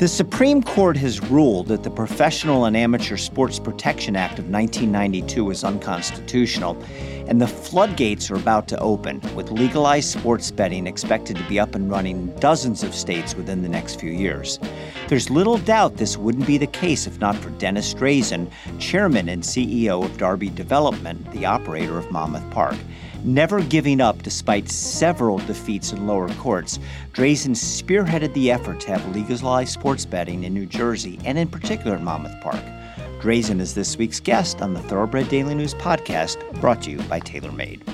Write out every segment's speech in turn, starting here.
The Supreme Court has ruled that the Professional and Amateur Sports Protection Act of 1992 is unconstitutional, and the floodgates are about to open, with legalized sports betting expected to be up and running in dozens of states within the next few years. There's little doubt this wouldn't be the case if not for Dennis Drazen, chairman and CEO of Darby Development, the operator of Monmouth Park. Never giving up despite several defeats in lower courts, Drazen spearheaded the effort to have legalized sports betting in New Jersey, and in particular at Monmouth Park. Drazen is this week's guest on the Thoroughbred Daily News podcast, brought to you by TaylorMade.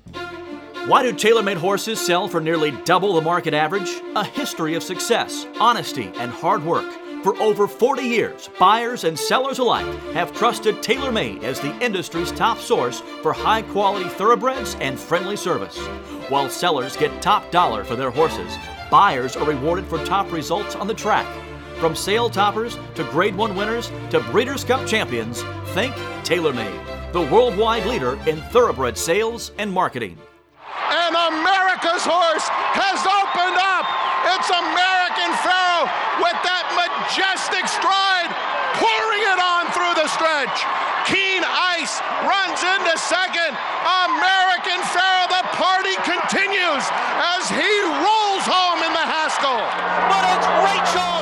Why do TaylorMade horses sell for nearly double the market average? A history of success, honesty, and hard work. For over 40 years, buyers and sellers alike have trusted TaylorMade as the industry's top source for high-quality thoroughbreds and friendly service. While sellers get top dollar for their horses, buyers are rewarded for top results on the track. From sale toppers to Grade 1 winners to Breeders' Cup champions, think TaylorMade, the worldwide leader in thoroughbred sales and marketing. And America's horse has opened up. It's American Pharoah with that majestic stride, pouring it on through the stretch. Keen Ice runs into second. American Pharoah, the party continues as he rolls home in the Haskell. But it's Rachel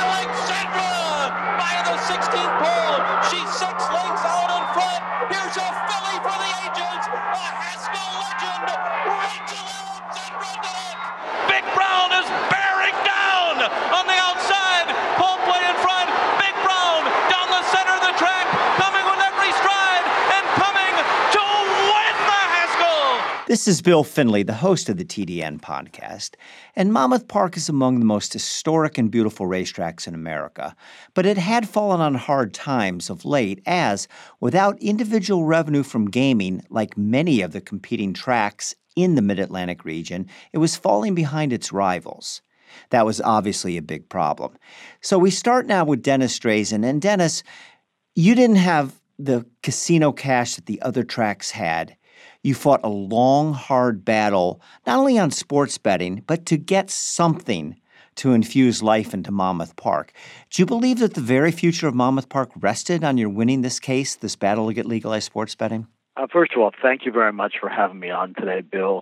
Alexandra by the 16th pole. She's 6 lengths out in front. Here's a filly for the ages, a Haskell legend, Rachel Alexandra did it. Big Brown is bearing down on the outside. Pole play in front. Big Brown down the center of the track, coming with every stride and coming to win the Haskell. This is Bill Finley, the host of the TDN podcast, and Monmouth Park is among the most historic and beautiful racetracks in America. But it had fallen on hard times of late as, without individual revenue from gaming, like many of the competing tracks in the Mid-Atlantic region, it was falling behind its rivals. That was obviously a big problem. So we start now with Dennis Drazen. And Dennis, you didn't have the casino cash that the other tracks had. You fought a long, hard battle, not only on sports betting, but to get something to infuse life into Monmouth Park. Do you believe that the very future of Monmouth Park rested on your winning this case, this battle to get legalized sports betting? First of all, thank you very much for having me on today, Bill.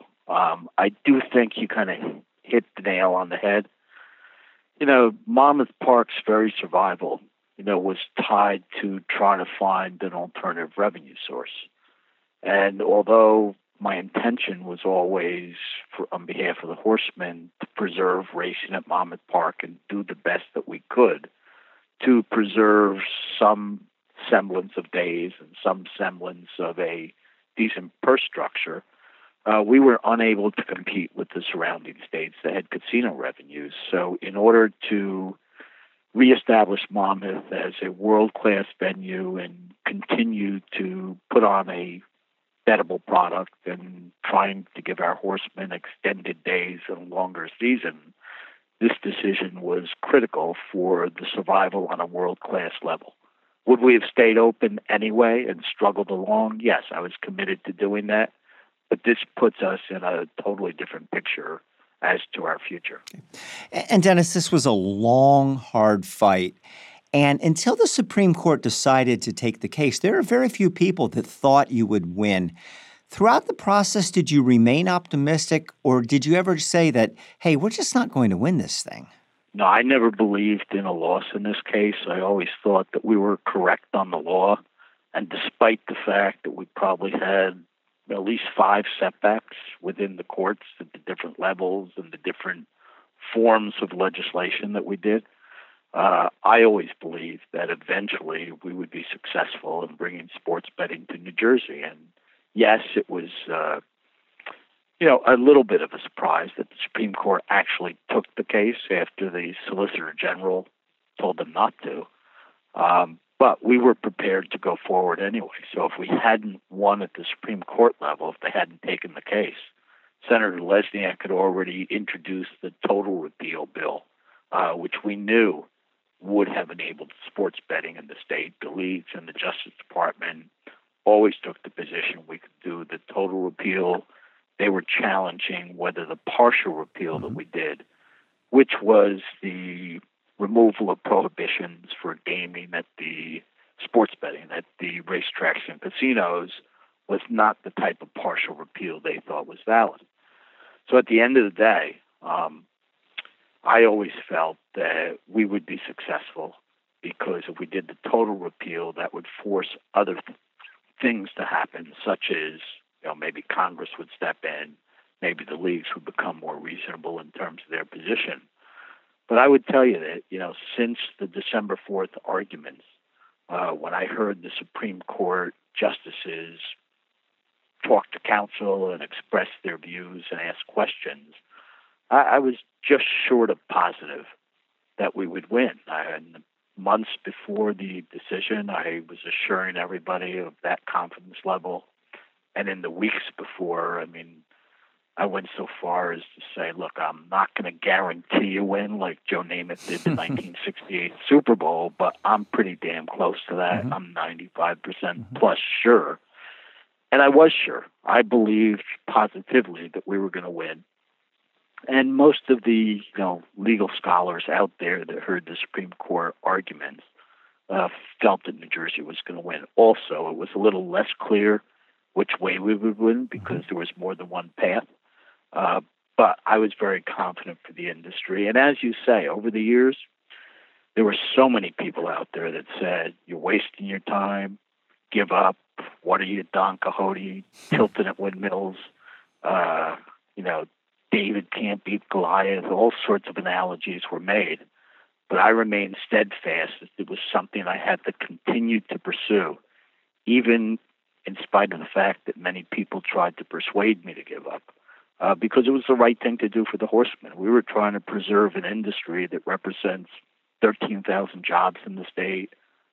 I do think you kind of hit the nail on the head. You know, Monmouth Park's very survival, was tied to trying to find an alternative revenue source. And although my intention was always, on behalf of the horsemen, to preserve racing at Monmouth Park and do the best that we could to preserve some semblance of days and some semblance of a decent purse structure, we were unable to compete with the surrounding states that had casino revenues. So in order to reestablish Monmouth as a world-class venue and continue to put on a bettable product and trying to give our horsemen extended days and a longer season, this decision was critical for the survival on a world-class level. Would we have stayed open anyway and struggled along? Yes, I was committed to doing that. But this puts us in a totally different picture as to our future. And Dennis, this was a long, hard fight. And until the Supreme Court decided to take the case, there are very few people that thought you would win. Throughout the process, did you remain optimistic, or did you ever say that, hey, we're just not going to win this thing? No, I never believed in a loss in this case. I always thought that we were correct on the law. And despite the fact that we probably had at least 5 setbacks within the courts at the different levels and the different forms of legislation that we did, I always believed that eventually we would be successful in bringing sports betting to New Jersey. And yes, it was a little bit of a surprise that the Supreme Court actually took the case after the Solicitor General told them not to. But we were prepared to go forward anyway. So if we hadn't won at the Supreme Court level, if they hadn't taken the case, Senator Lesniak had already introduced the total repeal bill, which we knew would have enabled sports betting in the state. The leagues and the Justice Department always took the position we could do the total repeal. They were challenging whether the partial repeal that we did, which was the removal of prohibitions for gaming at the sports betting at the racetracks and casinos was not the type of partial repeal they thought was valid. So at the end of the day, I always felt that we would be successful because if we did the total repeal, that would force other things to happen, such as maybe Congress would step in, maybe the leagues would become more reasonable in terms of their position. But I would tell you that since the December 4th arguments, when I heard the Supreme Court justices talk to counsel and express their views and ask questions, I was just short of positive that we would win. In the months before the decision, I was assuring everybody of that confidence level. And in the weeks before, I went so far as to say, look, I'm not going to guarantee a win like Joe Namath did the 1968 Super Bowl, but I'm pretty damn close to that. I'm 95% plus sure. And I was sure. I believed positively that we were going to win. And most of the legal scholars out there that heard the Supreme Court arguments felt that New Jersey was going to win. Also, it was a little less clear which way we would win because there was more than one path. But I was very confident for the industry. And as you say, over the years, there were so many people out there that said, you're wasting your time, give up, what are you, Don Quixote, tilting at windmills, David can't beat Goliath, all sorts of analogies were made. But I remained steadfast that it was something I had to continue to pursue, even in spite of the fact that many people tried to persuade me to give up, because it was the right thing to do for the horsemen. We were trying to preserve an industry that represents 13,000 jobs in the state,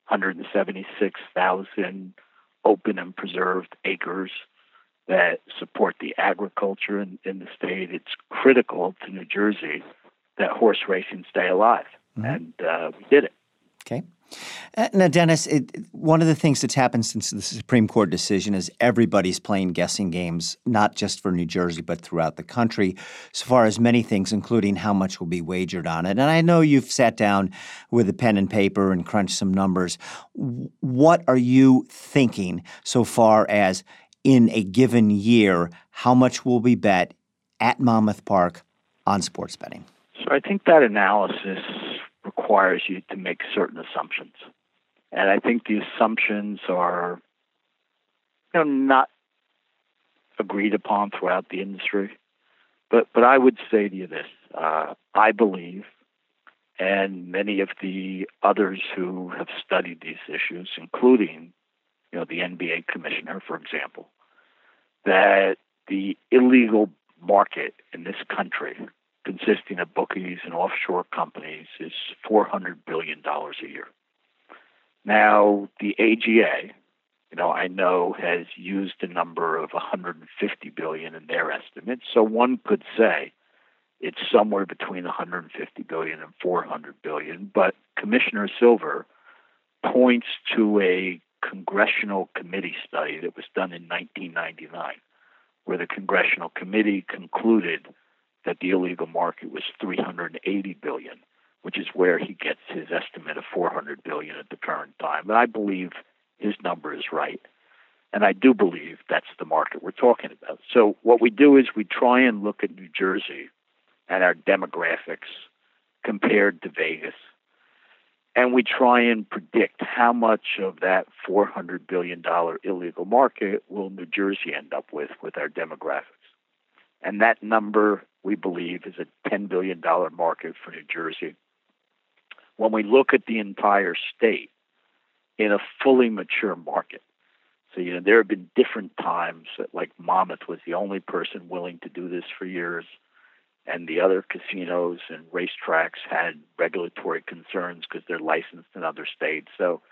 176,000 open and preserved acres that support the agriculture in the state. It's critical to New Jersey that horse racing stay alive, and we did it. Okay. Now, Dennis, one of the things that's happened since the Supreme Court decision is everybody's playing guessing games, not just for New Jersey, but throughout the country, so far as many things, including how much will be wagered on it. And I know you've sat down with a pen and paper and crunched some numbers. What are you thinking so far as in a given year, how much will be bet at Monmouth Park on sports betting? So I think that analysis requires you to make certain assumptions. And I think the assumptions are not agreed upon throughout the industry. But I would say to you this, I believe, and many of the others who have studied these issues, including the NBA commissioner, for example, that the illegal market in this country, consisting of bookies and offshore companies, is $400 billion a year. Now, the AGA, I know has used a number of $150 billion in their estimates. So one could say it's somewhere between $150 billion and $400 billion. But Commissioner Silver points to a congressional committee study that was done in 1999, where the congressional committee concluded that the illegal market was $380 billion, which is where he gets his estimate of $400 billion at the current time. And I believe his number is right. And I do believe that's the market we're talking about. So what we do is we try and look at New Jersey and our demographics compared to Vegas. And we try and predict how much of that $400 billion illegal market will New Jersey end up with our demographics. And that number, we believe, is a $10 billion market for New Jersey. When we look at the entire state in a fully mature market, so there have been different times that, like, Monmouth was the only person willing to do this for years, and the other casinos and racetracks had regulatory concerns because they're licensed in other states. So,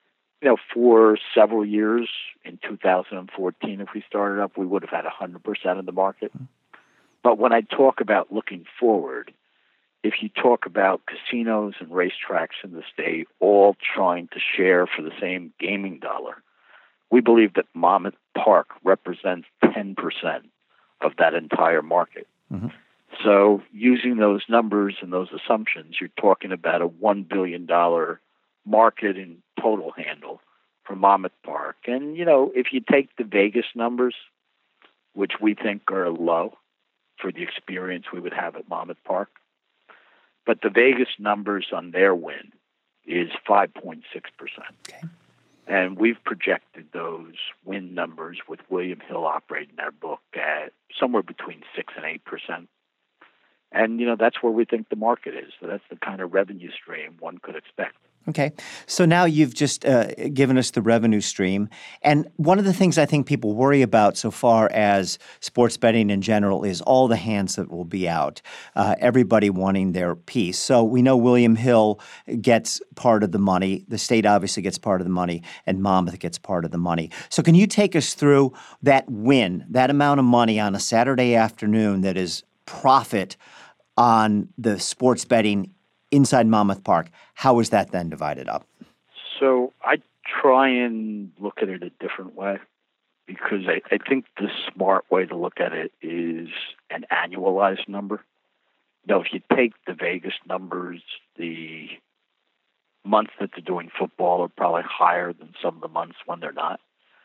for several years, in 2014, if we started up, we would have had 100% of the market. But when I talk about looking forward, if you talk about casinos and racetracks in the state all trying to share for the same gaming dollar, we believe that Monmouth Park represents 10% of that entire market. So using those numbers and those assumptions, you're talking about a $1 billion market in total handle for Monmouth Park. And, if you take the Vegas numbers, which we think are low for the experience we would have at Monmouth Park, but the Vegas numbers on their win is 5.6%. Okay. And we've projected those win numbers with William Hill operating our book at somewhere between 6 and 8%. And, that's where we think the market is. So that's the kind of revenue stream one could expect. Okay. So now you've just given us the revenue stream. And one of the things I think people worry about so far as sports betting in general is all the hands that will be out, everybody wanting their piece. So we know William Hill gets part of the money. The state obviously gets part of the money, and Monmouth gets part of the money. So can you take us through that win, that amount of money on a Saturday afternoon that is profit on the sports betting inside Monmouth Park? How is that then divided up? So I try and look at it a different way, because I think the smart way to look at it is an annualized number. If you take the Vegas numbers, the months that they're doing football are probably higher than some of the months when they're not.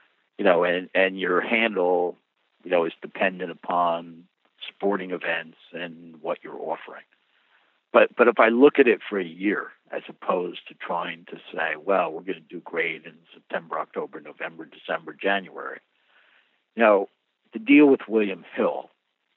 And your handle, is dependent upon sporting events and what you're offering. But if I look at it for a year, as opposed to trying to say, well, we're going to do great in September, October, November, December, January, the deal with William Hill,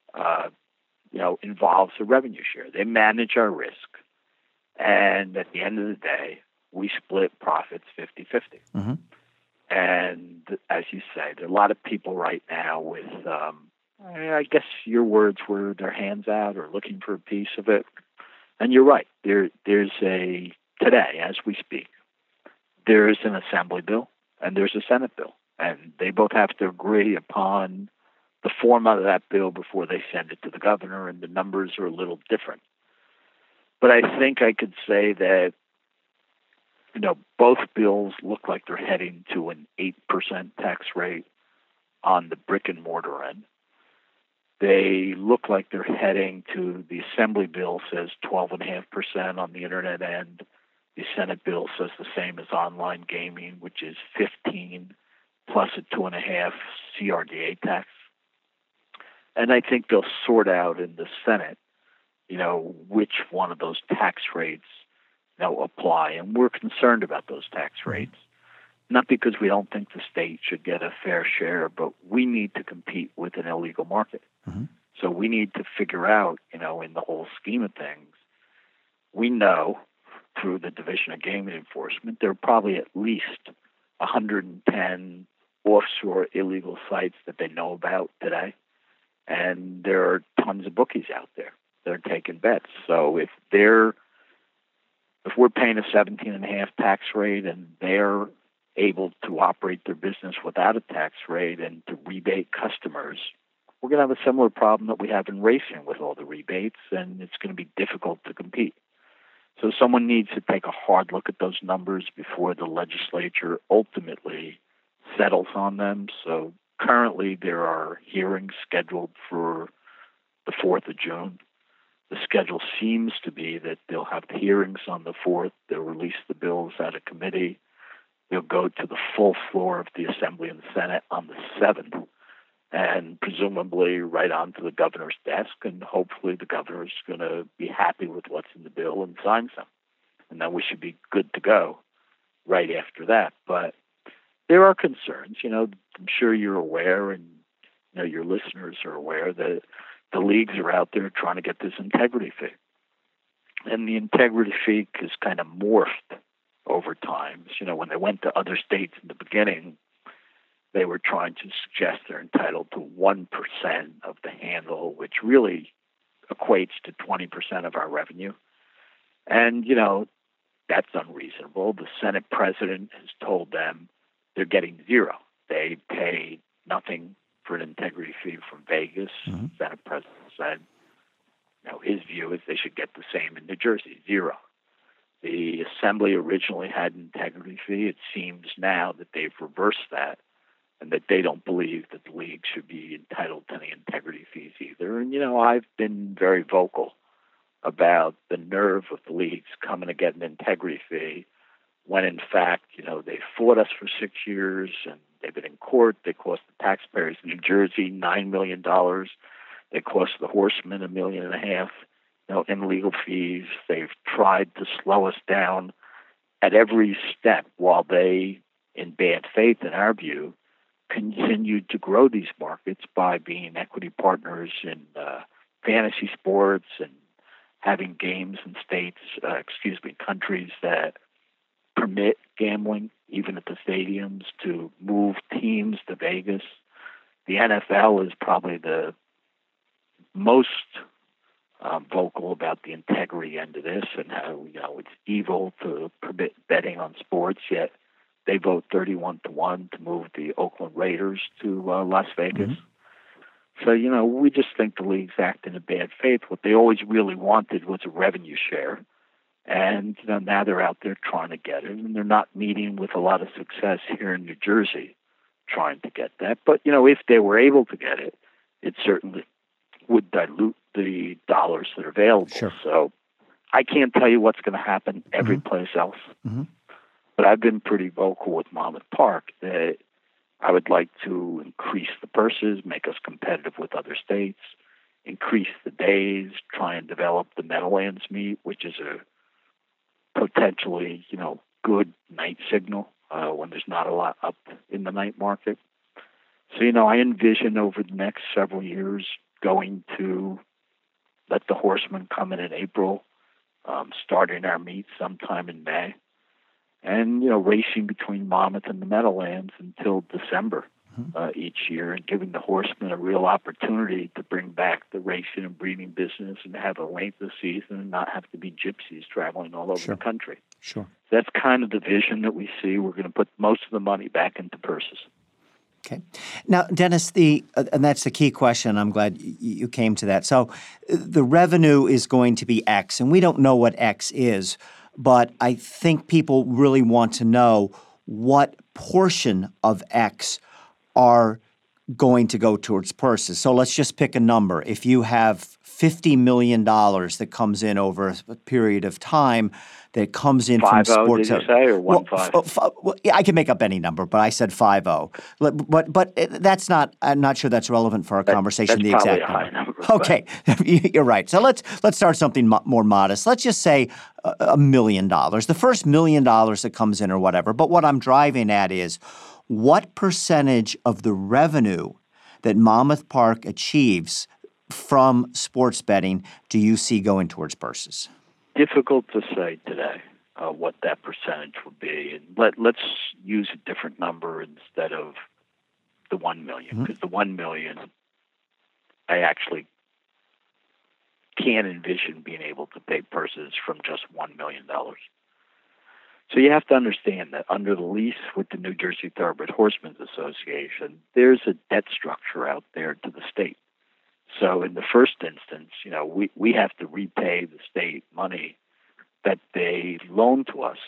involves a revenue share. They manage our risk. And at the end of the day, we split profits 50-50. Mm-hmm. And as you say, there are a lot of people right now with, I guess your words were their hands out or looking for a piece of it. And you're right. There's today, as we speak, there is an assembly bill and there's a Senate bill. And they both have to agree upon the format of that bill before they send it to the governor, and the numbers are a little different. But I think I could say that, both bills look like they're heading to an 8% tax rate on the brick and mortar end. They look like they're heading to, the Assembly bill says 12.5% on the internet end. The Senate bill says the same as online gaming, which is 15 plus a 2.5 CRDA tax. And I think they'll sort out in the Senate, which one of those tax rates apply. And we're concerned about those tax rates, not because we don't think the state should get a fair share, but we need to compete with an illegal market. Mm-hmm. So we need to figure out, in the whole scheme of things, we know through the Division of Gaming Enforcement, there are probably at least 110 offshore illegal sites that they know about today. And there are tons of bookies out there that are taking bets. So if we're paying a 17.5 tax rate and they're able to operate their business without a tax rate and to rebate customers, we're going to have a similar problem that we have in racing with all the rebates, and it's going to be difficult to compete. So someone needs to take a hard look at those numbers before the legislature ultimately settles on them. So currently there are hearings scheduled for the 4th of June. The schedule seems to be that they'll have the hearings on the 4th. They'll release the bills out of committee. They'll go to the full floor of the Assembly and the Senate on the 7th, and presumably right onto the governor's desk. And hopefully the governor's going to be happy with what's in the bill and signs them. And then we should be good to go right after that. But there are concerns. I'm sure you're aware, and your listeners are aware, that the leagues are out there trying to get this integrity fee. And the integrity fee is kind of morphed over time. When they went to other states in the beginning, they were trying to suggest they're entitled to 1% of the handle, which really equates to 20% of our revenue. And, that's unreasonable. The Senate president has told them they're getting zero. They pay nothing for an integrity fee from Vegas. Mm-hmm. The Senate president said, his view is they should get the same in New Jersey, zero. The Assembly originally had an integrity fee. It seems now that they've reversed that, and that they don't believe that the league should be entitled to any integrity fees either. And, I've been very vocal about the nerve of the leagues coming to get an integrity fee when, in fact, they fought us for 6 years and they've been in court. They cost the taxpayers in New Jersey $9 million. They cost the Horsemen $1.5 million, in legal fees. They've tried to slow us down at every step while they, in bad faith, in our view, continued to grow these markets by being equity partners in fantasy sports and having games in countries that permit gambling, even at the stadiums, to move teams to Vegas. The NFL is probably the most vocal about the integrity end of this and how, it's evil to permit betting on sports, yet they vote 31-1 to move the Oakland Raiders to Las Vegas. Mm-hmm. So, we just think the league's acting in bad faith. What they always really wanted was a revenue share. And now they're out there trying to get it, and they're not meeting with a lot of success here in New Jersey trying to get that. But, if they were able to get it, it certainly would dilute the dollars that are available. Sure. So I can't tell you what's going to happen every place else. Mm-hmm. But I've been pretty vocal with Monmouth Park that I would like to increase the purses, make us competitive with other states, increase the days, try and develop the Meadowlands meet, which is a potentially, good night signal when there's not a lot up in the night market. So, I envision over the next several years going to let the Horsemen come in April, starting our meet sometime in May, and, racing between Monmouth and the Meadowlands until December each year, and giving the Horsemen a real opportunity to bring back the racing and breeding business and have a length of season and not have to be gypsies traveling all over the country. Sure. That's kind of the vision that we see. We're going to put most of the money back into purses. Okay. Now, Dennis, and that's the key question. I'm glad you came to that. So the revenue is going to be X, and we don't know what X is, but I think people really want to know what portion of X are going to go towards purses. So let's just pick a number. If you have $50 million that comes in over a period of time that comes in from sports. 5-0, did you say, or 1-5? Well, I can make up any number, but I said 5-0. But that's not. I'm not sure that's relevant for our conversation. That's the probably exact a high number. number. Okay, you're right. So let's start something more modest. Let's just say $1 million. The first $1 million that comes in, or whatever. But what I'm driving at is, what percentage of the revenue that Monmouth Park achieves from sports betting do you see going towards purses? Difficult to say today what that percentage would be. And let's use a different number instead of the $1 million, because the $1 million, I actually can't envision being able to pay purses from just $1 million. So you have to understand that under the lease with the New Jersey Thoroughbred Horsemen's Association, there's a debt structure out there to the state. So in the first instance, we have to repay the state money that they loan to us.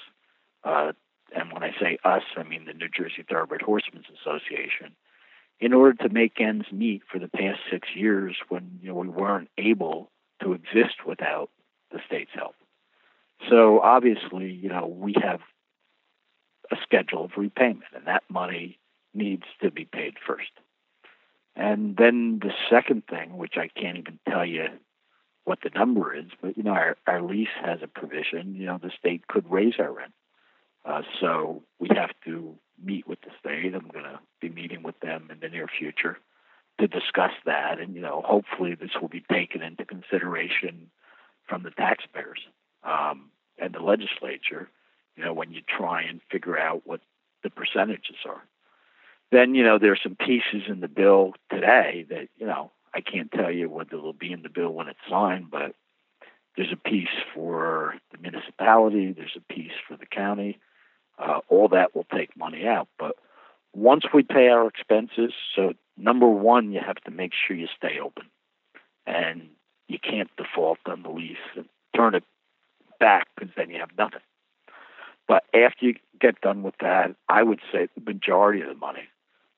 And when I say us, I mean the New Jersey Thoroughbred Horsemen's Association, in order to make ends meet for the past 6 years when we weren't able to exist without the state's help. So obviously, we have a schedule of repayment, and that money needs to be paid first. And then the second thing, which I can't even tell you what the number is, but, our lease has a provision, the state could raise our rent. So we have to meet with the state. I'm going to be meeting with them in the near future to discuss that. And, hopefully this will be taken into consideration from the taxpayers and the legislature, when you try and figure out what the percentages are. Then, there's some pieces in the bill today that, I can't tell you whether it'll be in the bill when it's signed, but there's a piece for the municipality, there's a piece for the county. All that will take money out. But once we pay our expenses, so number one, you have to make sure you stay open. And you can't default on the lease and turn it back, because then you have nothing. But after you get done with that, I would say the majority of the money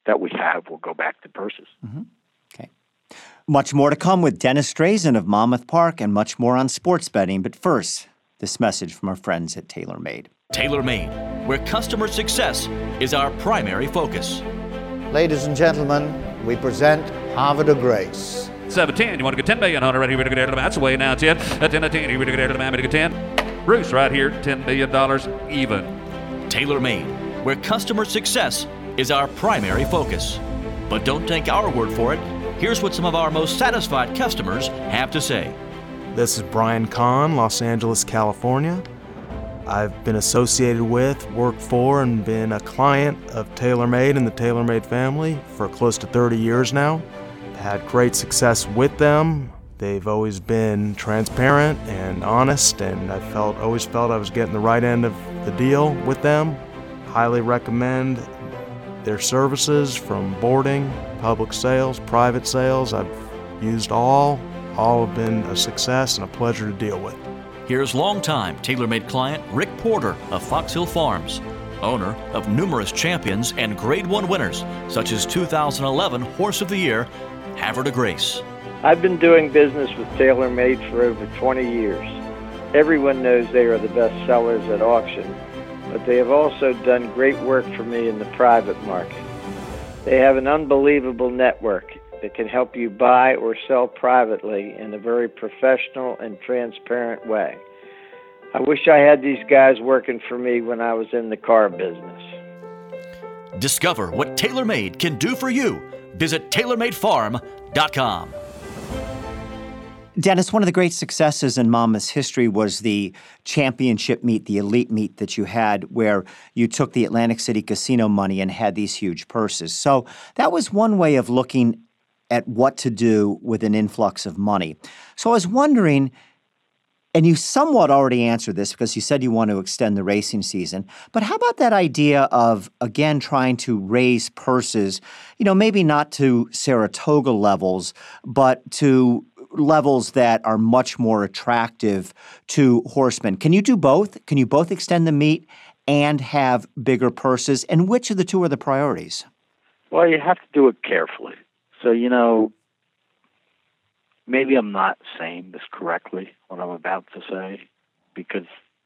that we have will go back to purses. Mm-hmm. Okay. Much more to come with Dennis Drazen of Monmouth Park and much more on sports betting. But first, this message from our friends at TaylorMade. TaylorMade, where customer success is our primary focus. Ladies and gentlemen, we present Havre de Grace. 7-10, you want to get 10 million, Hunter, ready to get out of the match, away now 10, 10-10, you want to get out of the match, 10. Bruce right here, $10 million even. TaylorMade, where customer success is our primary focus. But don't take our word for it. Here's what some of our most satisfied customers have to say. This is Brian Kahn, Los Angeles, California. I've been associated with, worked for, and been a client of TaylorMade and the TaylorMade family for close to 30 years now. Had great success with them. They've always been transparent and honest, and I always felt I was getting the right end of the deal with them. Highly recommend their services from boarding, public sales, private sales. I've used all. All have been a success and a pleasure to deal with. Here's longtime TaylorMade client Rick Porter of Fox Hill Farms, owner of numerous champions and Grade 1 winners, such as 2011 Horse of the Year, Havre de Grace. I've been doing business with TaylorMade for over 20 years. Everyone knows they are the best sellers at auction, but they have also done great work for me in the private market. They have an unbelievable network that can help you buy or sell privately in a very professional and transparent way. I wish I had these guys working for me when I was in the car business. Discover what TaylorMade can do for you. Visit TaylorMadeFarm.com. Dennis, one of the great successes in Monmouth's history was the championship meet, the elite meet that you had where you took the Atlantic City casino money and had these huge purses. So that was one way of looking at what to do with an influx of money. So I was wondering, and you somewhat already answered this because you said you want to extend the racing season, but how about that idea of, again, trying to raise purses, maybe not to Saratoga levels, but to levels that are much more attractive to horsemen? Can you do both? Can you both extend the meet and have bigger purses? And which of the two are the priorities? Well, you have to do it carefully. So, maybe I'm not saying this correctly, what I'm about to say, because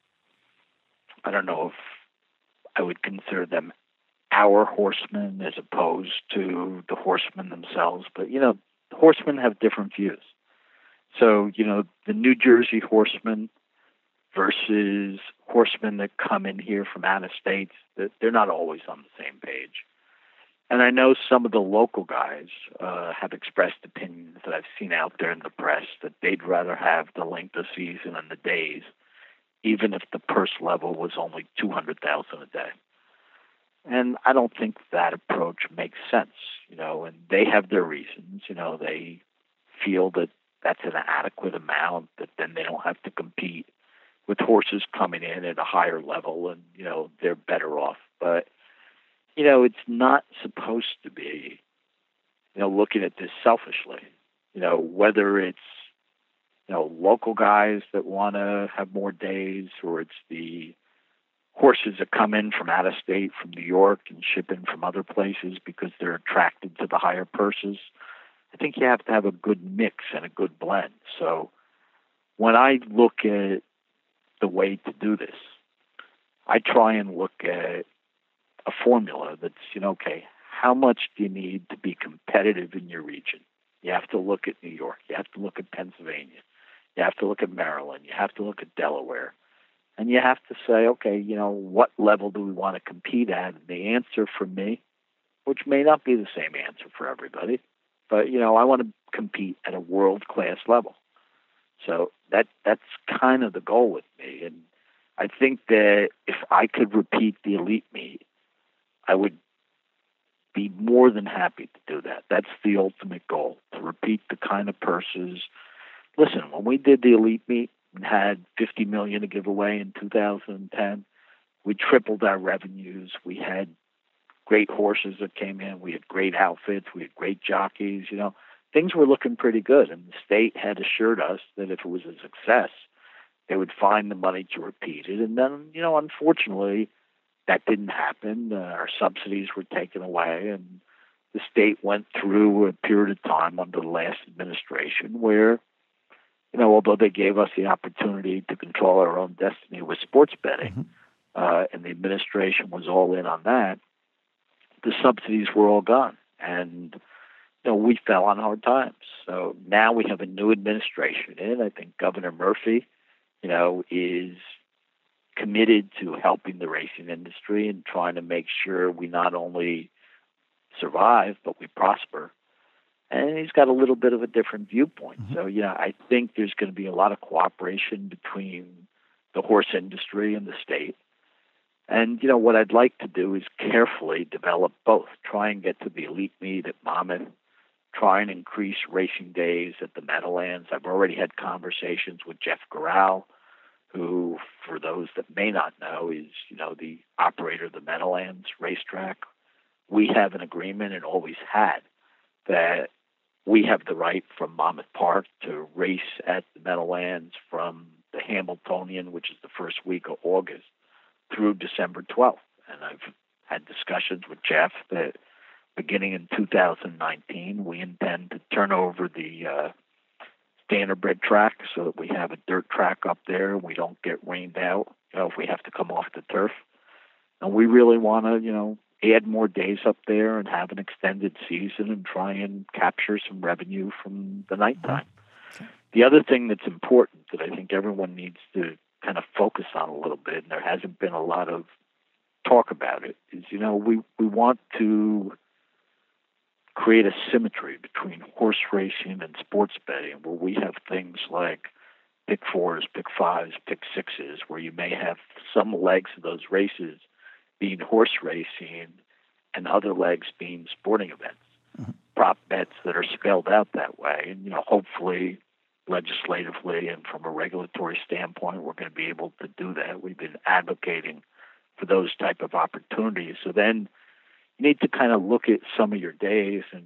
I don't know if I would consider them our horsemen as opposed to the horsemen themselves. But, horsemen have different views. So, the New Jersey horsemen versus horsemen that come in here from out of states, they're not always on the same page. And I know some of the local guys have expressed opinions that I've seen out there in the press that they'd rather have the length of season and the days, even if the purse level was only $200,000 a day. And I don't think that approach makes sense, and they have their reasons. They feel that that's an adequate amount, that then they don't have to compete with horses coming in at a higher level and, they're better off. But it's not supposed to be, looking at this selfishly, whether it's, local guys that want to have more days, or it's the horses that come in from out of state, from New York, and ship in from other places because they're attracted to the higher purses. I think you have to have a good mix and a good blend. So when I look at the way to do this, I try and look at a formula that's, okay, how much do you need to be competitive in your region? You have to look at New York. You have to look at Pennsylvania. You have to look at Maryland. You have to look at Delaware. And you have to say, okay, what level do we want to compete at? And the answer for me, which may not be the same answer for everybody, but, I want to compete at a world-class level. So that's kind of the goal with me. And I think that if I could repeat the elite meet, I would be more than happy to do that. That's the ultimate goal, to repeat the kind of purses. Listen, when we did the elite meet and had $50 million to give away in 2010, we tripled our revenues. We had great horses that came in. We had great outfits. We had great jockeys. Things were looking pretty good. And the state had assured us that if it was a success, they would find the money to repeat it. And then, unfortunately, that didn't happen. Our subsidies were taken away. And the state went through a period of time under the last administration where, although they gave us the opportunity to control our own destiny with sports betting, and the administration was all in on that, the subsidies were all gone. And, we fell on hard times. So now we have a new administration in. I think Governor Murphy, is committed to helping the racing industry and trying to make sure we not only survive, but we prosper. And he's got a little bit of a different viewpoint. So, I think there's going to be a lot of cooperation between the horse industry and the state. And, what I'd like to do is carefully develop both. Try and get to the elite meet at Monmouth. Try and increase racing days at the Meadowlands. I've already had conversations with Jeff Gural, who, for those that may not know, is, the operator of the Meadowlands racetrack. We have an agreement and always had that we have the right from Monmouth Park to race at the Meadowlands from the Hamiltonian, which is the first week of August, through December 12th. And I've had discussions with Jeff that beginning in 2019, we intend to turn over the standardbred track so that we have a dirt track up there and we don't get rained out, if we have to come off the turf. And we really want to, add more days up there and have an extended season and try and capture some revenue from the nighttime. The other thing that's important that I think everyone needs to kind of focus on a little bit, and there hasn't been a lot of talk about it, is, we want to create a symmetry between horse racing and sports betting, where we have things like pick fours, pick fives, pick sixes, where you may have some legs of those races being horse racing and other legs being sporting events. Prop bets that are spelled out that way. And, hopefully legislatively and from a regulatory standpoint, we're going to be able to do that. We've been advocating for those type of opportunities. So then you need to kind of look at some of your days and,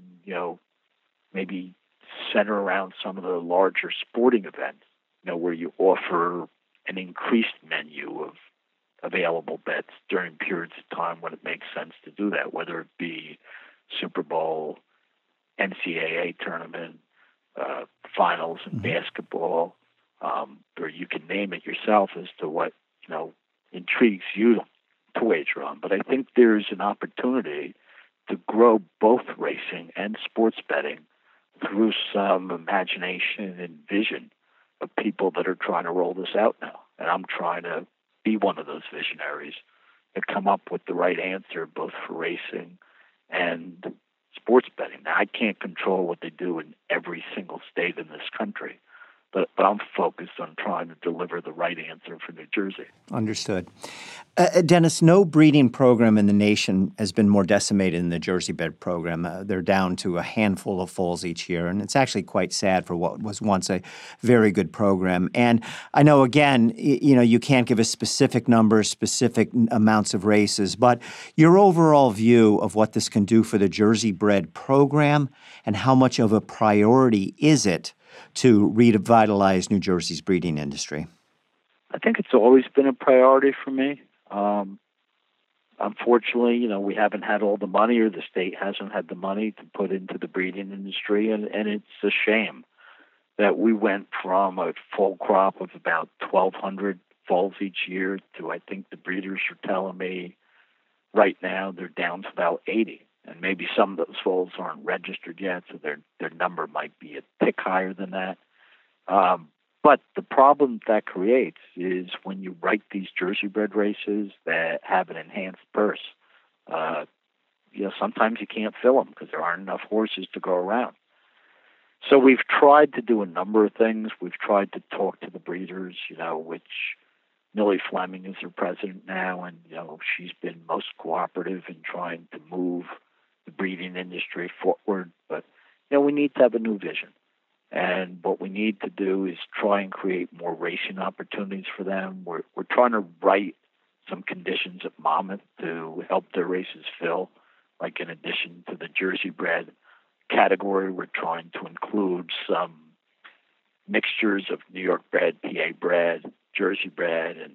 maybe center around some of the larger sporting events, where you offer an increased menu of available bets during periods of time when it makes sense to do that, whether it be Super Bowl, NCAA tournament, finals in basketball, or you can name it yourself as to what, intrigues you to wager on. But I think there's an opportunity to grow both racing and sports betting through some imagination and vision of people that are trying to roll this out now. And I'm trying to be one of those visionaries to come up with the right answer both for racing and sports betting. Now, I can't control what they do in every single state in this country, but I'm focused on trying to deliver the right answer for New Jersey. Understood. Dennis, no breeding program in the nation has been more decimated than the Jersey Bred program. They're down to a handful of foals each year, and it's actually quite sad for what was once a very good program. And I know, again, you can't give us specific numbers, specific amounts of races, but your overall view of what this can do for the Jersey Bred program and how much of a priority is it to revitalize New Jersey's breeding industry? I think it's always been a priority for me. Unfortunately, we haven't had all the money, or the state hasn't had the money to put into the breeding industry, and it's a shame that we went from a full crop of about 1,200 foals each year to, I think the breeders are telling me right now they're down to about 80. And maybe some of those foals aren't registered yet, so their number might be a tick higher than that. But the problem that creates is when you write these Jersey Bred races that have an enhanced purse, sometimes you can't fill them because there aren't enough horses to go around. So we've tried to do a number of things. We've tried to talk to the breeders, which Millie Fleming is their president now, and, she's been most cooperative in trying to move the breeding industry forward. But, we need to have a new vision. And what we need to do is try and create more racing opportunities for them. We're trying to write some conditions at Monmouth to help their races fill. Like in addition to the Jersey Bred category, we're trying to include some mixtures of New York bred, PA bred, Jersey Bred, and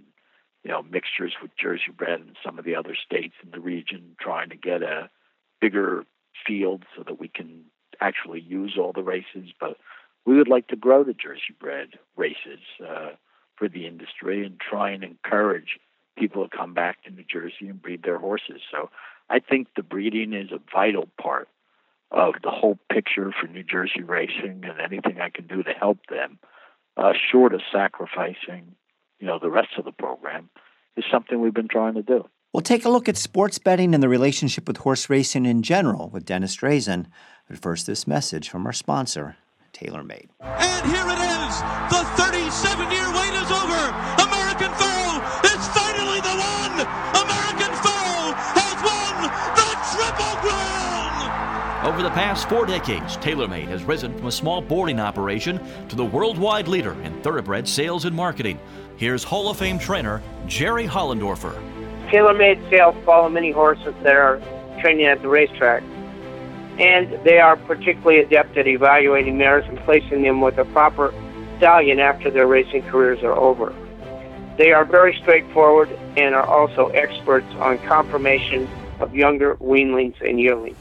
mixtures with Jersey Bred and some of the other states in the region, trying to get a bigger field so that we can actually use all the races. But we would like to grow the Jersey bred races for the industry and try and encourage people to come back to New Jersey and breed their horses. So I think the breeding is a vital part of the whole picture for New Jersey racing, and anything I can do to help them, short of sacrificing, the rest of the program, is something we've been trying to do. We'll take a look at sports betting and the relationship with horse racing in general with Dennis Drazen. But first, this message from our sponsor, TaylorMade. And here it is. The 37-year wait is over. American Pharoah is finally the one. American Pharoah has won the Triple Crown. Over the past 4 decades, TaylorMade has risen from a small boarding operation to the worldwide leader in thoroughbred sales and marketing. Here's Hall of Fame trainer Jerry Hollendorfer. TaylorMade sales follow many horses that are training at the racetrack, and they are particularly adept at evaluating mares and placing them with a proper stallion after their racing careers are over. They are very straightforward and are also experts on confirmation of younger weanlings and yearlings.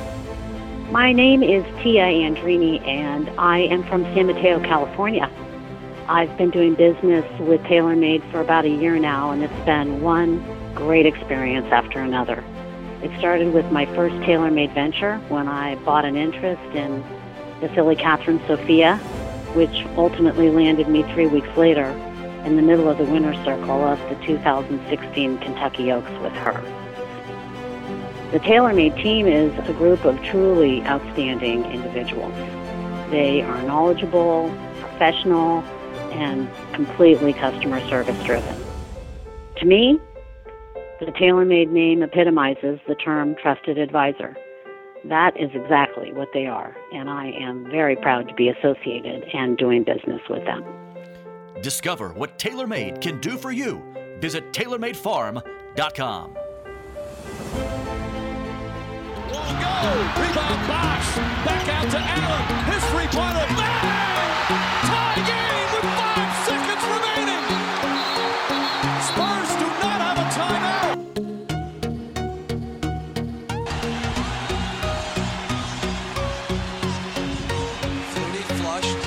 My name is Tia Andrini, and I am from San Mateo, California. I've been doing business with TaylorMade for about a year now, and it's been one great experience after another. It started with my first TaylorMade venture when I bought an interest in the filly Catherine Sophia, which ultimately landed me 3 weeks later in the middle of the winner's circle of the 2016 Kentucky Oaks with her. The TaylorMade team is a group of truly outstanding individuals. They are knowledgeable, professional, and completely customer service driven. To me, the TaylorMade name epitomizes the term trusted advisor. That is exactly what they are, and I am very proud to be associated and doing business with them. Discover what TaylorMade can do for you. Visit TaylorMadeFarm.com. Long go, rebound box, back out to Allen, his three-pointer, bang! Tie game with 5 seconds remaining. Spurs do not have a timeout. Flutie flushed,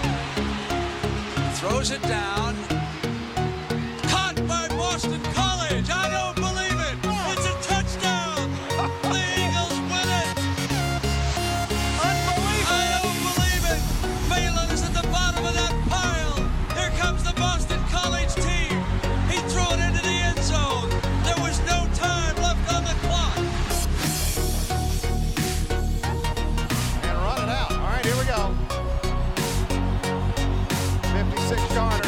throws it down, caught by Boston College. I don't believe it. It's a touchdown. The Eagles win it. Unbelievable. I don't believe it. Phelan is at the bottom of that pile. Here comes the Boston College team. He threw it into the end zone. There was no time left on the clock. And run it out. All right, here we go. 56-yarder.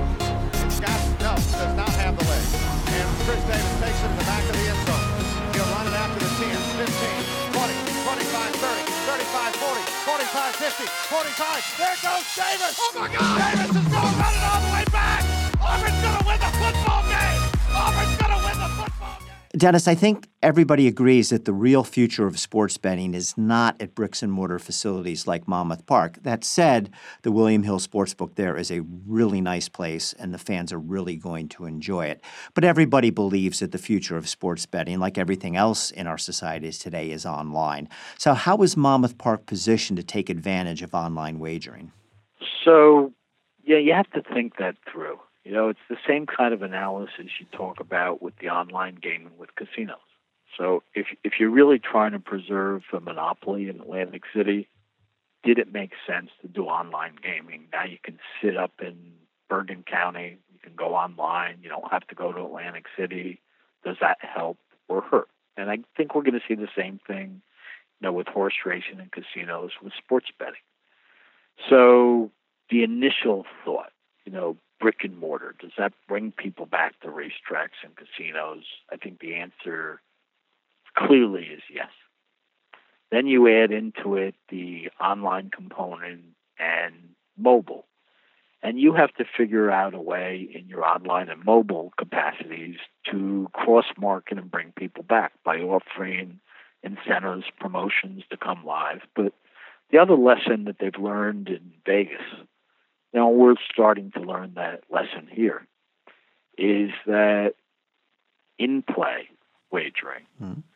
Does not have the leg. And Chris Davis takes it to the back of the end zone. He'll run it after the 10, 15, 20, 25, 30, 35, 40, 45, 50, 45. There goes Davis. Oh, my God. Davis is going to run it all the way back. Auburn's going to win the football game. Auburn's going to win the football game. Dennis, I think everybody agrees that the real future of sports betting is not at bricks and mortar facilities like Monmouth Park. That said, the William Hill Sportsbook there is a really nice place, and the fans are really going to enjoy it. But everybody believes that the future of sports betting, like everything else in our societies today, is online. So how is Monmouth Park positioned to take advantage of online wagering? So, yeah, you have to think that through. It's the same kind of analysis you talk about with the online gaming with casinos. So if you're really trying to preserve a monopoly in Atlantic City, did it make sense to do online gaming? Now you can sit up in Bergen County, you can go online, you don't have to go to Atlantic City. Does that help or hurt? And I think we're going to see the same thing, with horse racing and casinos with sports betting. So the initial thought, brick and mortar, does that bring people back to racetracks and casinos? I think the answer clearly is yes. Then you add into it the online component and mobile. And you have to figure out a way in your online and mobile capacities to cross-market and bring people back by offering incentives, promotions to come live. But the other lesson that they've learned in Vegas, we're starting to learn that lesson here, is that in-play wagering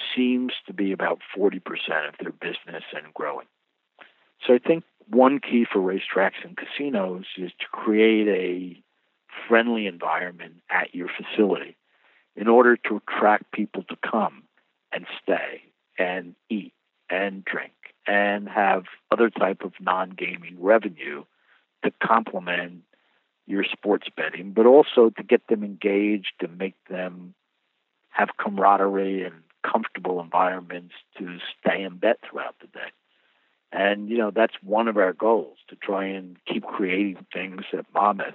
seems to be about 40% of their business and growing. So I think one key for racetracks and casinos is to create a friendly environment at your facility in order to attract people to come and stay and eat and drink and have other type of non-gaming revenue to complement your sports betting, but also to get them engaged, to make them have camaraderie and comfortable environments to stay and bet throughout the day. And, that's one of our goals, to try and keep creating things at Monmouth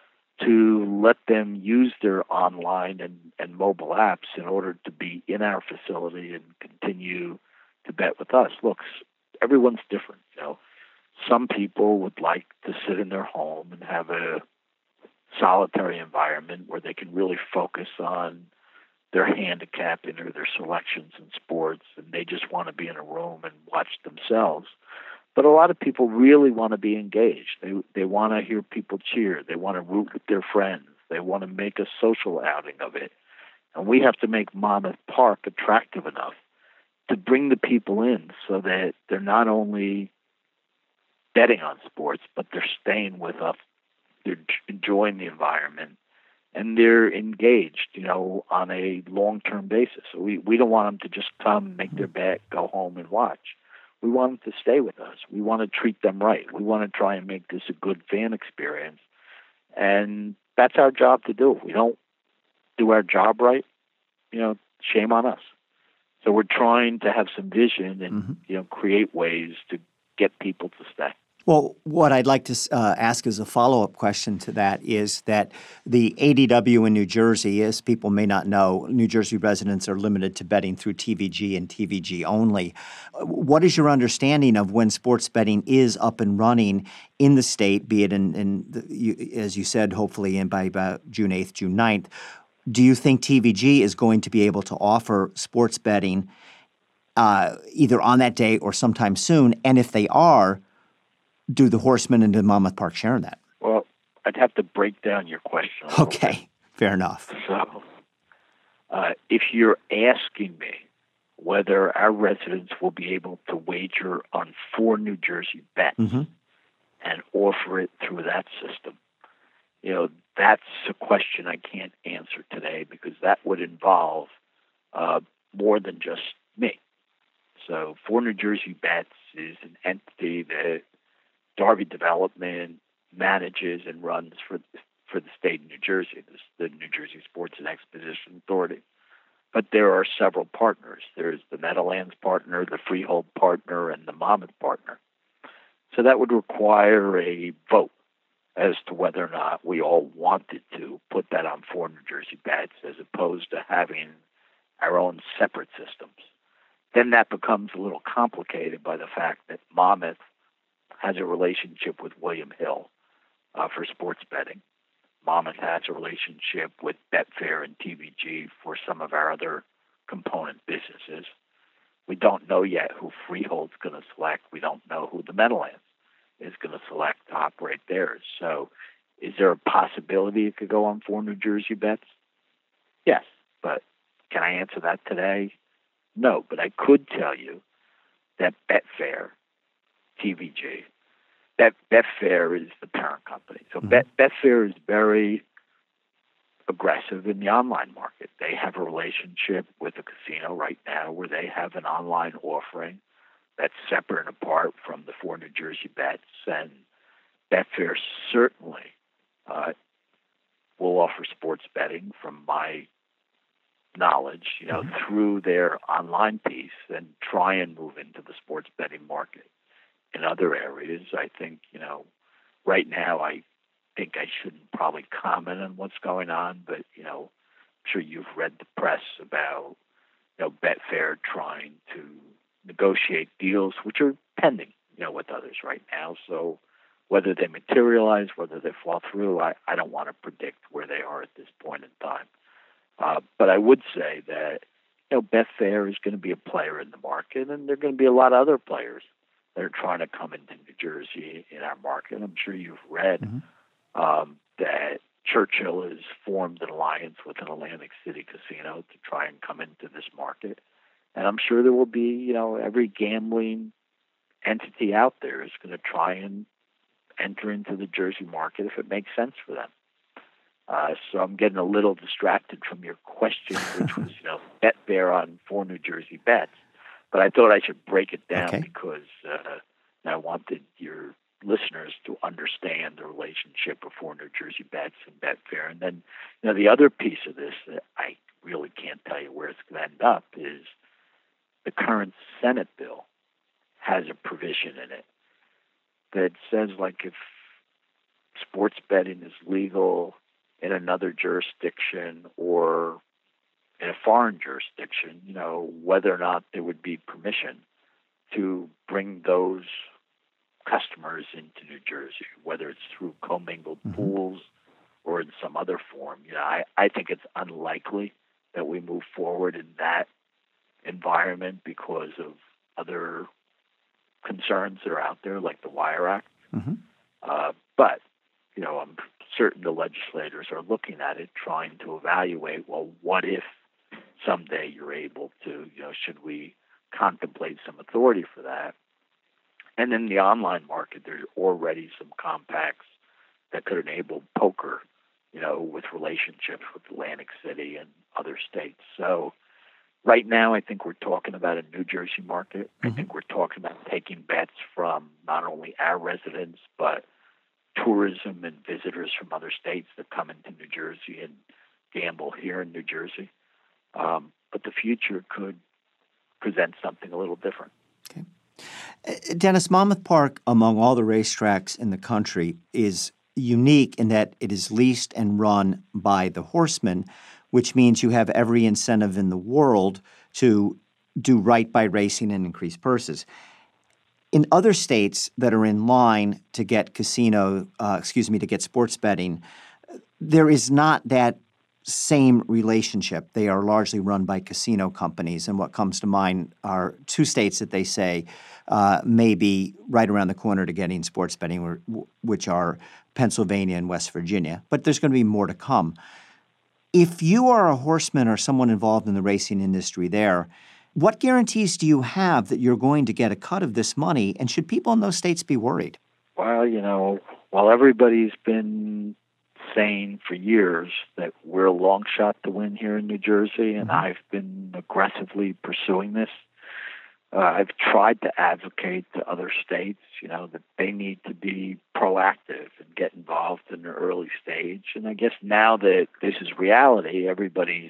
to let them use their online and mobile apps in order to be in our facility and continue to bet with us. Look, everyone's different. Some people would like to sit in their home and have a solitary environment where they can really focus on their handicapping or their selections in sports, and they just want to be in a room and watch themselves. But a lot of people really want to be engaged. They want to hear people cheer. They want to root with their friends. They want to make a social outing of it. And we have to make Monmouth Park attractive enough to bring the people in so that they're not only betting on sports, but they're staying with us. They're enjoying the environment, and they're engaged, on a long-term basis. So we don't want them to just come, make their bet, go home and watch. We want them to stay with us. We want to treat them right. We want to try and make this a good fan experience. And that's our job to do. If we don't do our job right, shame on us. So we're trying to have some vision and, create ways to get people to stay. Well, what I'd like to ask as a follow-up question to that is that the ADW in New Jersey, as people may not know, New Jersey residents are limited to betting through TVG and TVG only. What is your understanding of when sports betting is up and running in the state, be it as you said, hopefully by about June 8th, June 9th? Do you think TVG is going to be able to offer sports betting either on that day or sometime soon? And if they are, do the Horsemen and the Monmouth Park share in that? Well, I'd have to break down your question. Okay, fair enough. So, if you're asking me whether our residents will be able to wager on 4 New Jersey bets and offer it through that system, that's a question I can't answer today because that would involve more than just me. So 4 New Jersey Bets is an entity that Darby Development manages and runs for the state of New Jersey, the New Jersey Sports and Exposition Authority. But there are several partners. There's the Meadowlands partner, the Freehold partner, and the Monmouth partner. So that would require a vote as to whether or not we all wanted to put that on 4 New Jersey Bets as opposed to having our own separate systems. Then that becomes a little complicated by the fact that Monmouth has a relationship with William Hill for sports betting. Monmouth has a relationship with Betfair and TVG for some of our other component businesses. We don't know yet who Freehold's going to select. We don't know who the Meadowlands is going to select to operate theirs. So is there a possibility it could go on 4 New Jersey Bets? Yes, but can I answer that today? No, but I could tell you that Betfair, TVG, Betfair is the parent company. So Betfair is very aggressive in the online market. They have a relationship with a casino right now where they have an online offering that's separate and apart from the 4 New Jersey Bets. And Betfair certainly will offer sports betting from my knowledge, through their online piece and try and move into the sports betting market. In other areas, I think, right now I think I shouldn't probably comment on what's going on, but, I'm sure you've read the press about, Betfair trying to negotiate deals which are pending, with others right now. So whether they materialize, whether they fall through, I don't want to predict where they are at this point in time. But I would say that, Betfair is going to be a player in the market, and there are going to be a lot of other players that are trying to come into New Jersey in our market. I'm sure you've read that Churchill has formed an alliance with an Atlantic City casino to try and come into this market. And I'm sure there will be, every gambling entity out there is going to try and enter into the Jersey market if it makes sense for them. So I'm getting a little distracted from your question, which was, Betfair on 4 New Jersey bets. But I thought I should break it down because I wanted your listeners to understand the relationship of 4 New Jersey bets and Betfair. And then, the other piece of this that I really can't tell you where it's going to end up is the current Senate bill has a provision in it that says, like, if sports betting is legal in another jurisdiction or in a foreign jurisdiction, whether or not there would be permission to bring those customers into New Jersey, whether it's through commingled pools or in some other form. I think it's unlikely that we move forward in that environment because of other concerns that are out there, like the Wire Act. But, I'm certain the legislators are looking at it, trying to evaluate, well, what if someday you're able to, should we contemplate some authority for that? And in the online market, there's already some compacts that could enable poker, with relationships with Atlantic City and other states. So right now, I think we're talking about a New Jersey market. I think we're talking about taking bets from not only our residents, but tourism and visitors from other states that come into New Jersey and gamble here in New Jersey. But the future could present something a little different. Okay. Dennis, Monmouth Park, among all the racetracks in the country, is unique in that it is leased and run by the horsemen, which means you have every incentive in the world to do right by racing and increase purses. In other states that are in line to get to get sports betting, there is not that same relationship. They are largely run by casino companies, and what comes to mind are 2 states that they say may be right around the corner to getting sports betting, which are Pennsylvania and West Virginia. But there's going to be more to come. If you are a horseman or someone involved in the racing industry there, what guarantees do you have that you're going to get a cut of this money, and should people in those states be worried? Well, while everybody's been saying for years that we're a long shot to win here in New Jersey, and I've been aggressively pursuing this. I've tried to advocate to other states, that they need to be proactive and get involved in the early stage. And I guess now that this is reality, everybody's,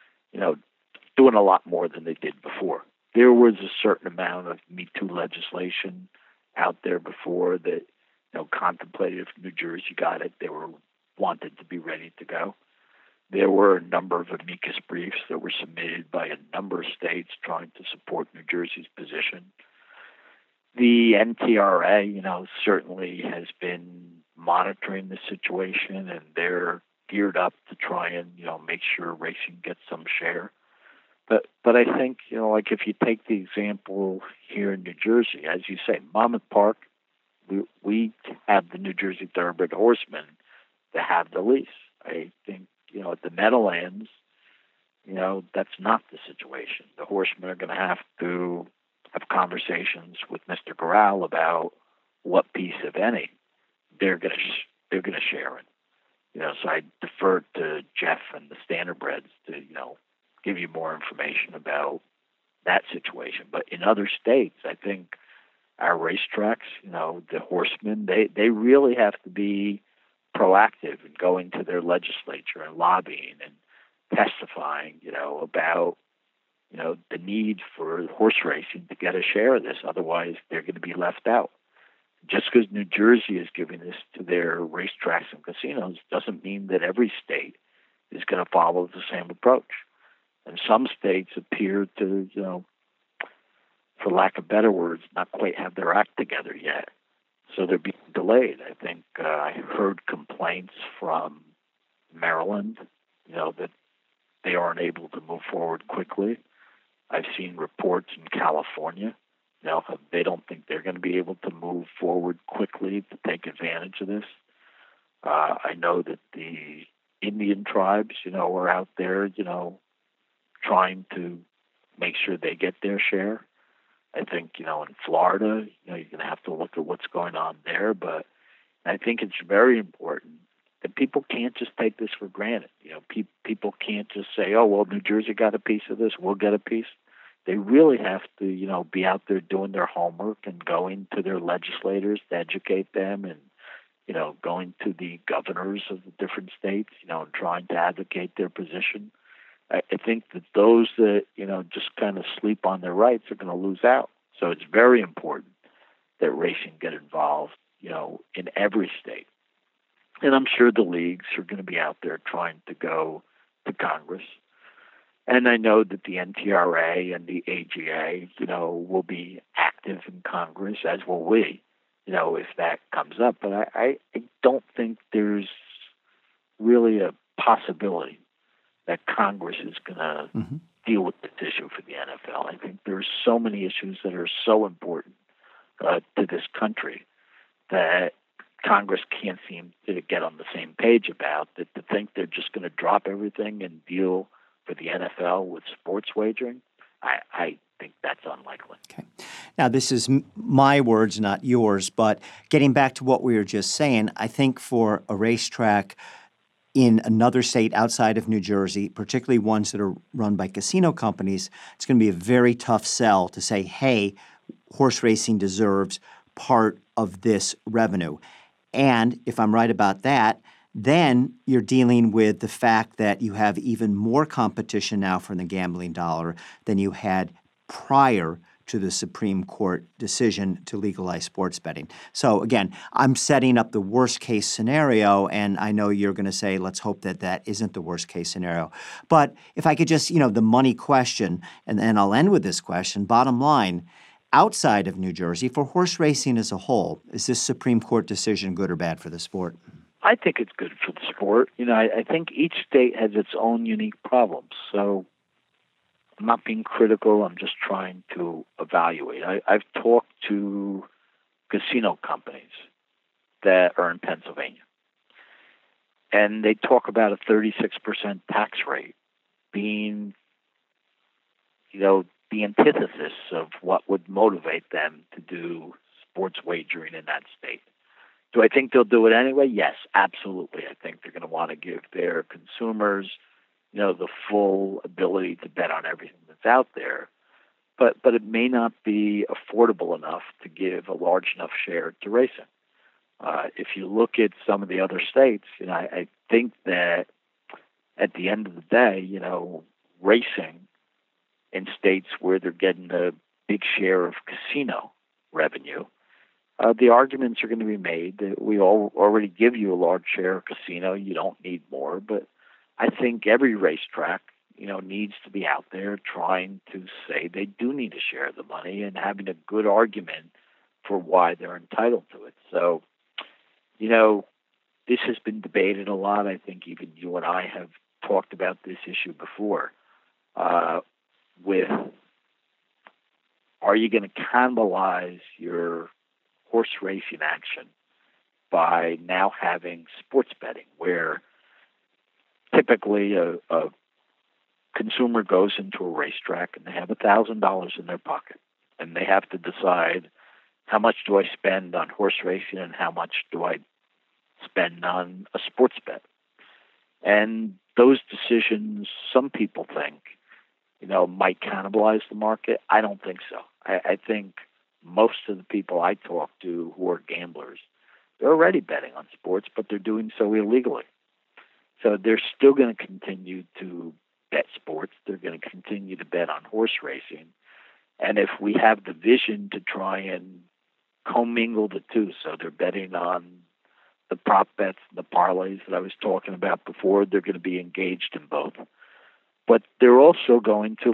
doing a lot more than they did before. There was a certain amount of Me Too legislation out there before that, contemplated if New Jersey got it, they were wanted to be ready to go. There were a number of amicus briefs that were submitted by a number of states trying to support New Jersey's position. The NTRA, certainly has been monitoring the situation, and they're geared up to try and, make sure racing gets some share. But I think, like if you take the example here in New Jersey, as you say, Monmouth Park, we have the New Jersey Thoroughbred Horsemen to have the lease. I think, at the Meadowlands, that's not the situation. The horsemen are going to have to have conversations with Mr. Corral about what piece, if any, they're going to share in. So I defer to Jeff and the Standardbreds to, give you more information about that situation. But in other states, I think our racetracks, the horsemen, they really have to be proactive in going to their legislature and lobbying and testifying, about, the need for horse racing to get a share of this. Otherwise, they're going to be left out. Just because New Jersey is giving this to their racetracks and casinos doesn't mean that every state is going to follow the same approach. And some states appear to, for lack of better words, not quite have their act together yet. So they're being delayed. I think I heard complaints from Maryland, that they aren't able to move forward quickly. I've seen reports in California, they don't think they're going to be able to move forward quickly to take advantage of this. I know that the Indian tribes, are out there, trying to make sure they get their share. I think, in Florida, you're going to have to look at what's going on there. But I think it's very important that people can't just take this for granted. People can't just say, oh, well, New Jersey got a piece of this, we'll get a piece. They really have to, be out there doing their homework and going to their legislators to educate them and, going to the governors of the different states, and trying to advocate their position. I think that those that, just kind of sleep on their rights are going to lose out. So it's very important that racing get involved, in every state. And I'm sure the leagues are going to be out there trying to go to Congress. And I know that the NTRA and the AGA, will be active in Congress, as will we, if that comes up. But I don't think there's really a possibility that Congress is going to deal with this issue for the NFL. I think there's so many issues that are so important to this country that Congress can't seem to get on the same page about, that to think they're just going to drop everything and deal for the NFL with sports wagering, I think that's unlikely. Okay. Now, this is my words, not yours, but getting back to what we were just saying, I think for a racetrack in another state outside of New Jersey, particularly ones that are run by casino companies, it's going to be a very tough sell to say, hey, horse racing deserves part of this revenue. And if I'm right about that, then you're dealing with the fact that you have even more competition now from the gambling dollar than you had prior to the Supreme Court decision to legalize sports betting. So again, I'm setting up the worst case scenario, and I know you're going to say, let's hope that that isn't the worst case scenario. But if I could just, the money question, and I'll end with this question, bottom line, outside of New Jersey, for horse racing as a whole, is this Supreme Court decision good or bad for the sport? I think it's good for the sport. I think each state has its own unique problems. So I'm not being critical. I'm just trying to evaluate. I've talked to casino companies that are in Pennsylvania, and they talk about a 36% tax rate being, the antithesis of what would motivate them to do sports wagering in that state. Do I think they'll do it anyway? Yes, absolutely. I think they're going to want to give their consumers, the full ability to bet on everything that's out there. But it may not be affordable enough to give a large enough share to racing. If you look at some of the other states, I think that at the end of the day, racing in states where they're getting a big share of casino revenue, the arguments are going to be made that we already give you a large share of casino. You don't need more. But I think every racetrack, needs to be out there trying to say they do need a share of the money and having a good argument for why they're entitled to it. So, this has been debated a lot. I think even you and I have talked about this issue before with, are you going to cannibalize your horse racing action by now having sports betting, where typically a consumer goes into a racetrack and they have $1,000 in their pocket, and they have to decide, how much do I spend on horse racing and how much do I spend on a sports bet? And those decisions, some people think, might cannibalize the market. I don't think so. I think most of the people I talk to who are gamblers, they're already betting on sports, but they're doing so illegally. So they're still going to continue to bet sports. They're going to continue to bet on horse racing. And if we have the vision to try and commingle the two, so they're betting on the prop bets, the parlays that I was talking about before, they're going to be engaged in both. But they're also going to,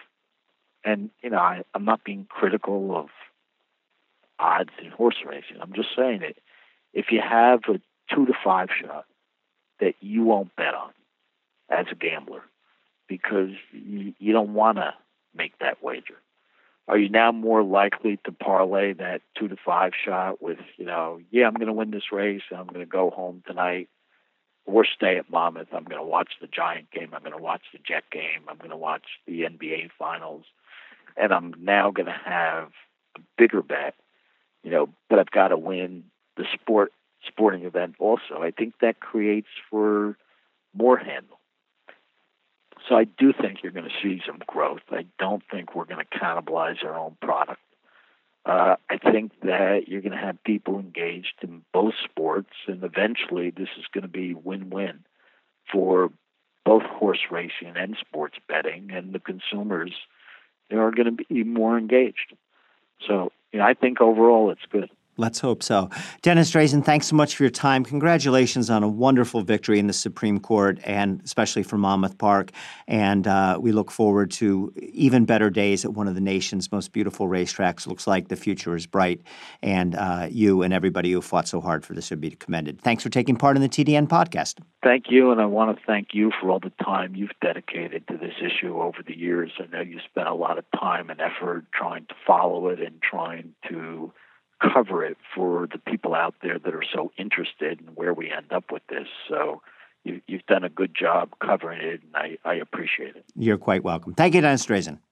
I'm not being critical of odds in horse racing. I'm just saying that if you have a 2 to 5 shot that you won't bet on as a gambler because you don't want to make that wager, are you now more likely to parlay that 2 to 5 shot with, I'm going to win this race and I'm going to go home tonight or stay at Monmouth. I'm going to watch the Giant game. I'm going to watch the Jet game. I'm going to watch the NBA Finals. And I'm now going to have a bigger bet, but I've got to win the sporting event also. I think that creates for more handle. So I do think you're going to see some growth. I don't think we're going to cannibalize our own product. I think that you're going to have people engaged in both sports, and eventually this is going to be win-win for both horse racing and sports betting, and the consumers are going to be more engaged. So I think overall it's good. Let's hope so. Dennis Drazin, thanks so much for your time. Congratulations on a wonderful victory in the Supreme Court, and especially for Monmouth Park. And we look forward to even better days at one of the nation's most beautiful racetracks. Looks like the future is bright, and you and everybody who fought so hard for this would be commended. Thanks for taking part in the TDN podcast. Thank you, and I want to thank you for all the time you've dedicated to this issue over the years. I know you spent a lot of time and effort trying to follow it and trying to cover it for the people out there that are so interested in where we end up with this. So you've done a good job covering it, and I appreciate it. You're quite welcome. Thank you, Dennis Drazin.